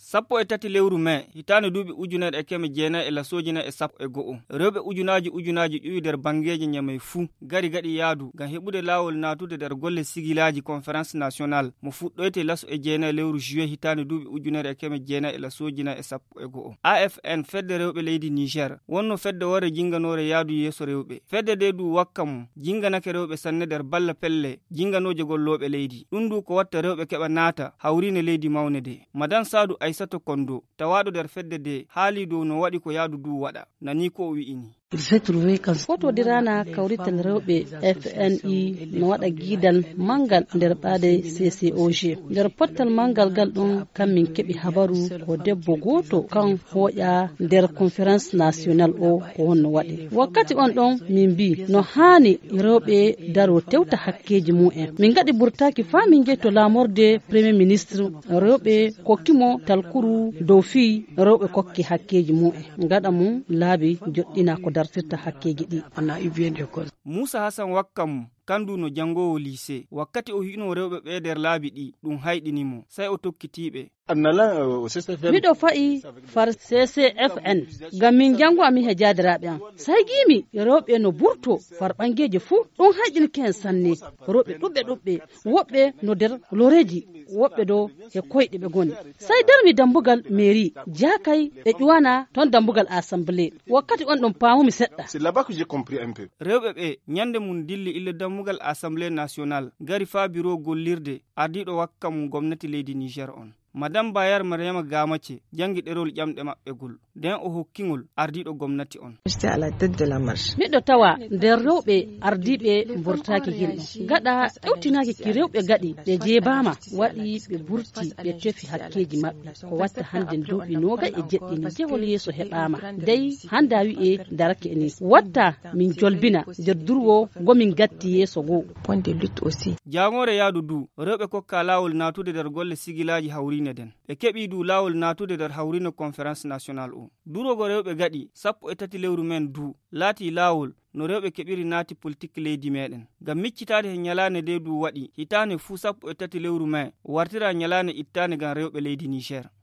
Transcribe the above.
sappo e tati lewru mai hitande duuɓi ujuneɗe keme jeenayi e lasojina e sappo e go'o rewɓe ujunaji ƴuwi nder bangeje nyamay fuu gari gaɗi yaadu ngam heɓude laawol natude nder golle sigilaji conférence nationale mo fuɗɗoyte laso e jeenayi lewru juillet hitande duuɓi ujuneɗe keme jeenayi e lasojina e sappo e go'o. AFN fedde rewɓe leydi Niger wonno fedde wore jinganore yaadu yeeso rewɓe. Fedde de du wakkam jinganake rewɓe sanne nder balla pelle jinganoje golloɓe leydi. Ɗum du ko watta rewɓe keɓa naata hawrine leydi mawne de. Madan Sadu Aissato Kondo tawaɗo nder fedde de haali dow no waɗi ko yaadu du waɗa nani ko o wi'ini. Foto dirana kawrital rewɓe FNI no waɗa giidal mangal nder ɓaade CCOG nder pottal mangal gal ɗum kam min keɓi habaru ko debbo goto kan hoƴa nder conférence national o ko wonno waɗi wakkati on ɗon min mbi no hani rewɓe daro tewta hakkeji mu'en min gaɗi burtaki fa min jeeyi to lamorde premier ministre rewɓe kokkimo talkuru dow fi rewɓe kokki hakkeji mu'en gaɗa mum laabi joɗɗina ko dartirta hakkeji ɗi. Musa Hassan wakkam kandu no jangowo lycée wakkati o hino rewɓe ɓe nder laabi ɗi ɗum hayɗinimo sai o tokkitiɓe. Miɗo fa'i far CCFN ngam min jango ami he jadiraɓe am sai gimi rewɓe no burto far ɓangeje fuu ɗum hayɗinki hen sanne rewɓe ɗuɓɓe woɓɓe no nder loreji woɓɓe do he koyɗe ɓe goni sai darmi dambugal mairie jakay e ƴuwana ton dambugal assemblée wakkati on ɗum paamumi seɗɗa. Rewɓe ɓe nyande mum dilli ille dambugal assemblée nationale gari fa bureau gollirde ardiɗo wakkam gomnati leydi Niger on. Madame Bayar Mariama Gamace jangi ɗerol ƴamɗe maɓɓe gol nden o hokkingol ardiɗo gomnati on. Miɗo tawa nder rewɓe ardiɓe burtaki gilɗo gaɗa ƴewtinaki ki rewɓe gaɗi ɓe jeebama waɗi ɓe burti ɓe tefi hakkeji maɓɓe ko watta hande duuɓi noga e jeɗɗini jehol yeeso heɓama dey handa wi'e darake ni watta min jolbina nder durwo gomin gatti yeeso go. Jangore yaadu du rewɓe kokka lawol natude nder golle sigilaji hawrine den ɓe keɓi du lawol natude nder hawrino conférence nationale o durogo rewɓe gaɗi sappo e tati lewru men du laati lawol no rewɓe keɓiri naati politique leydi meɗen ngam miccitade he nyalane de du waɗi hitane fuu sappo e tati lewru mai wartira nyalane ittane ngam rewɓe leydi Niger.